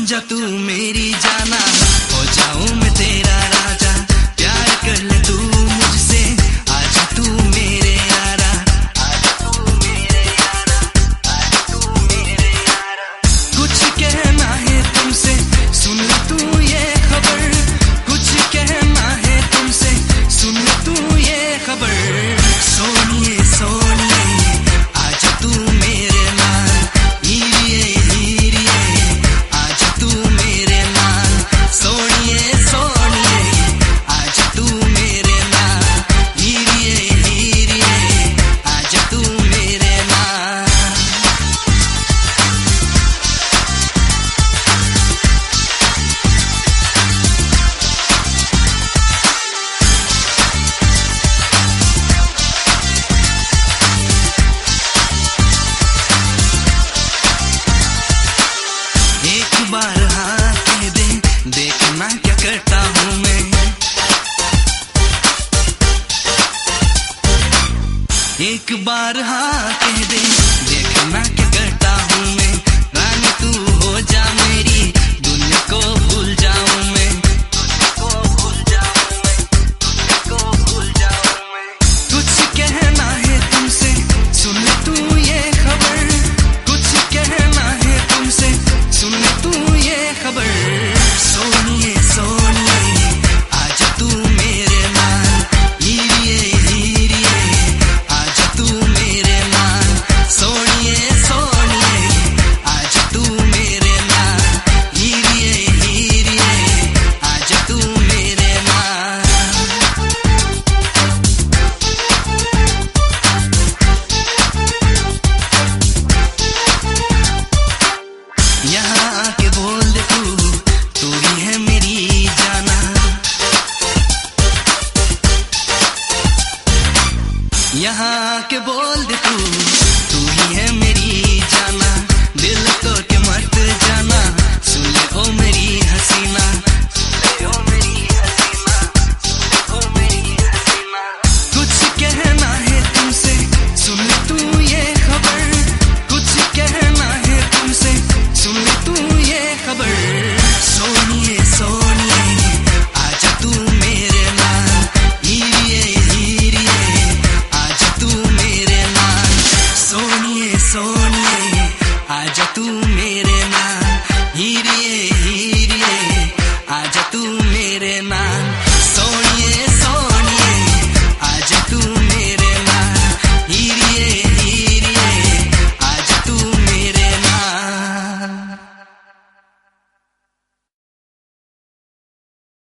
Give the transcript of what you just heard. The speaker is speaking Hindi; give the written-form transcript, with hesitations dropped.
बन जा तू मेरी जाना, हो जाऊं मैं तेरा राजा। प्यार कर ले तू मुझसे, आजा तू मेरे यारा, आजा तू मेरे यारा, आजा तू मेरे यारा। कुछ कहना है तुमसे, सुन ले तू ये खबर, कुछ कहना है तुमसे, सुन ले तू ये खबर। सोनिए सोनिए आजा तू मेरे नाल, हीरिए हीरिए आजा तू मेरे नाल। सोनिए सोनिए आजा तू मेरे नाल, हीरिए हीरिए आजा तू मेरे नाल। एक बार हाँ कह दे, देखना क्या करता हूँ मैं। एक बार हाँ कह दे, देखना क्या करता हूँ मैं। रानी तू हो जा मेरी, दुनिया को भूल जाऊं मैं, दुनिया को भूल जाऊं मैं, दुनिया को भूल जाऊं मैं। कुछ कहना है तुमसे, सुन ले तू ये खबर, कुछ कहना है तुमसे, सुन ले तू ये खबर। सोनिए सोनिए आजा तू मेरे नाल, हीरिए हीरिए आजा तू मेरे नाल। सोनिए सोनिए आजा तू मेरे नाल, हीरिए हीरिए आजा तू मेरे नाल। यहाँ आके बोल दे तू ही है मेरी जाना। यहाँ आके बोल दे तू ही है मेरी जाना। दिल तोड़ के मत जाना, सुन ले ओ मेरी हसीना, सुन ले ओ मेरी हसीना, सुन ले ओ मेरी हसीना। कुछ कहना है तुमसे, सुन ले तू ये खबर, कुछ कहना है तुमसे, सुन ले तू ये खबर। सोनिए सोनिए आजा तू मेरे नाल, हीरिए हीरिए आजा तू मेरे नाल। सोनिए सोनिए आजा तू मेरे नाल, हीरिए हीरिए आजा तू मेरे नाल।